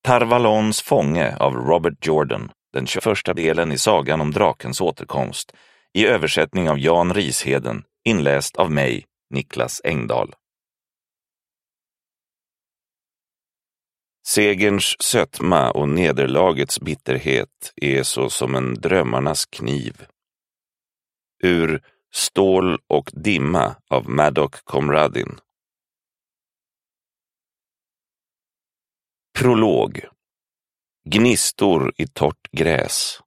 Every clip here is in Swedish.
Tarvalons fånge av Robert Jordan, den 21:a delen i sagan om drakens återkomst, i översättning av Jan Risheden, inläst av mig, Niklas Engdahl. Segerns sötma och nederlagets bitterhet är så som en drömmarnas kniv. Ur Stål och dimma av Maddock Comradin. Prolog. Gnistor i torrt gräs.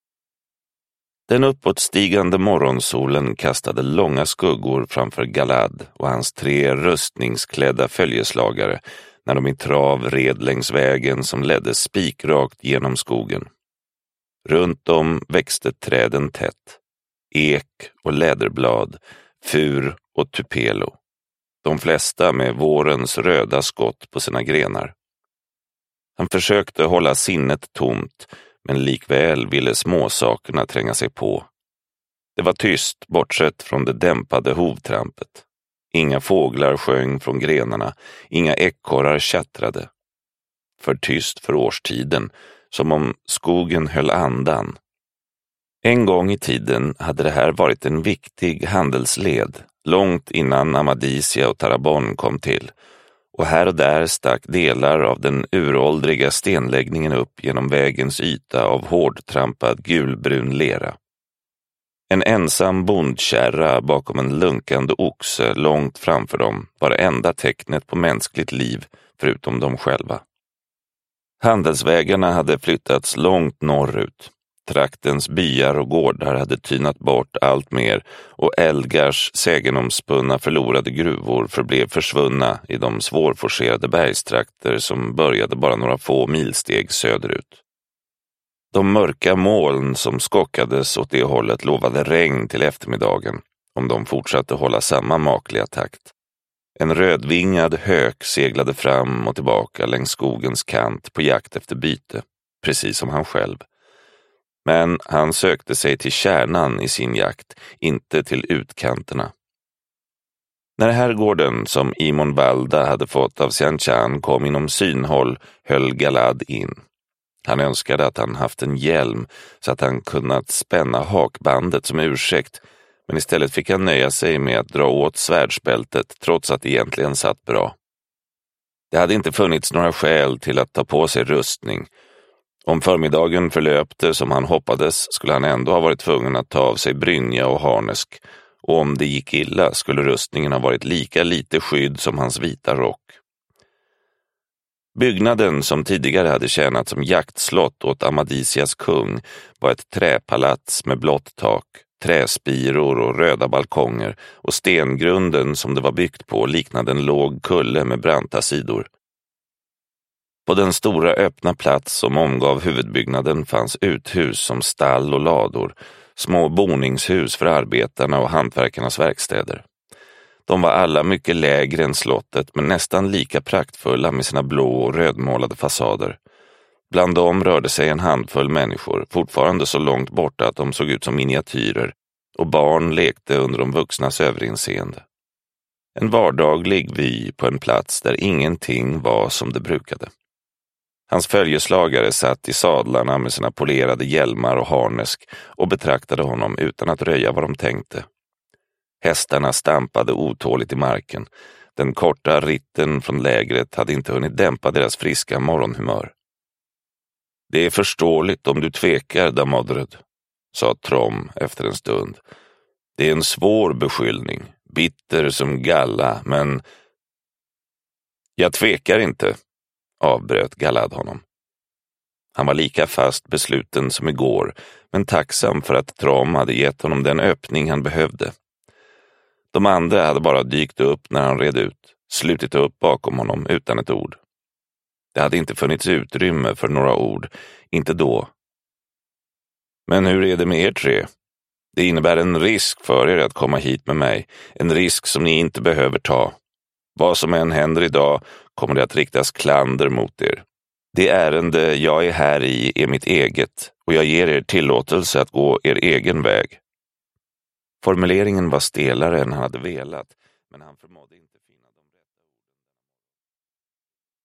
Den uppåtstigande morgonsolen kastade långa skuggor framför Galad och hans 3 rustningsklädda följeslagare när de i trav red längs vägen som ledde spikrakt genom skogen. Runt om växte träden tätt. Ek och läderblad, fur och tupelo. De flesta med vårens röda skott på sina grenar. Han försökte hålla sinnet tomt, men likväl ville småsakerna tränga sig på. Det var tyst bortsett från det dämpade hovtrampet. Inga fåglar sjöng från grenarna, inga ekorrar tjattrade. För tyst för årstiden, som om skogen höll andan. En gång i tiden hade det här varit en viktig handelsled, långt innan Amadisia och Tarabon kom till, och här och där stack delar av den uråldriga stenläggningen upp genom vägens yta av hårdtrampad gulbrun lera. En ensam bondkärra bakom en lunkande oxe långt framför dem var det enda tecknet på mänskligt liv förutom dem själva. Handelsvägarna hade flyttats långt norrut. Traktens byar och gårdar hade tynat bort allt mer och Elgars sägenomspunna förlorade gruvor förblev försvunna i de svårforcerade bergstrakter som började bara några få milsteg söderut. De mörka moln som skockades åt det hållet lovade regn till eftermiddagen om de fortsatte hålla samma makliga takt. En rödvingad hök seglade fram och tillbaka längs skogens kant på jakt efter byte, precis som han själv. Men han sökte sig till kärnan i sin jakt, inte till utkanterna. När herrgården som Imon Valda hade fått av Sianchan kom inom synhåll höll Galad in. Han önskade att han haft en hjälm så att han kunnat spänna hakbandet som ursäkt, men istället fick han nöja sig med att dra åt svärdsbältet trots att det egentligen satt bra. Det hade inte funnits några skäl till att ta på sig rustning. Om förmiddagen förlöpte som han hoppades skulle han ändå ha varit tvungen att ta av sig brynja och harnesk, och om det gick illa skulle rustningen ha varit lika lite skydd som hans vita rock. Byggnaden som tidigare hade tjänat som jaktslott åt Amadisias kung var ett träpalats med blått tak, träspiror och röda balkonger, och stengrunden som det var byggt på liknade en låg kulle med branta sidor. På den stora öppna plats som omgav huvudbyggnaden fanns uthus som stall och lador, små boningshus för arbetarna och hantverkarnas verkstäder. De var alla mycket lägre än slottet men nästan lika praktfulla med sina blå och rödmålade fasader. Bland dem rörde sig en handfull människor, fortfarande så långt borta att de såg ut som miniatyrer, och barn lekte under de vuxnas överinseende. En vardaglig vy på en plats där ingenting var som det brukade. Hans följeslagare satt i sadlarna med sina polerade hjälmar och harnesk och betraktade honom utan att röja vad de tänkte. Hästarna stampade otåligt i marken. Den korta ritten från lägret hade inte hunnit dämpa deras friska morgonhumör. Det är förståeligt om du tvekar, Damodred, sa Trom efter en stund. Det är en svår beskyllning, bitter som galla, men... Jag tvekar inte, avbröt Galad honom. Han var lika fast besluten som igår, men tacksam för att Trom hade gett honom den öppning han behövde. De andra hade bara dykt upp när han red ut, slutit upp bakom honom utan ett ord. Det hade inte funnits utrymme för några ord, inte då. Men hur är det med er 3? Det innebär en risk för er att komma hit med mig, en risk som ni inte behöver ta. Vad som än händer idag kommer det att riktas klander mot er. Det ärende jag är här i är mitt eget, och jag ger er tillåtelse att gå er egen väg. Formuleringen var stelare än han hade velat, men han förmådde inte.